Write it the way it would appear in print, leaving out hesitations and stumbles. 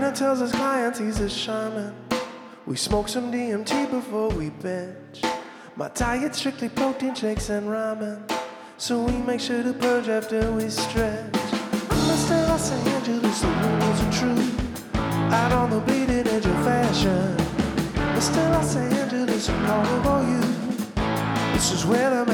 man tells his clients he's a shaman. We smoke some DMT before we binge. My diet's strictly protein shakes and ramen, so we make sure to purge after we stretch. Mr. Los Angeles, the rules are true. Out on the bleeding edge of fashion. Mr. Los Angeles, I'm calling for you. This is where the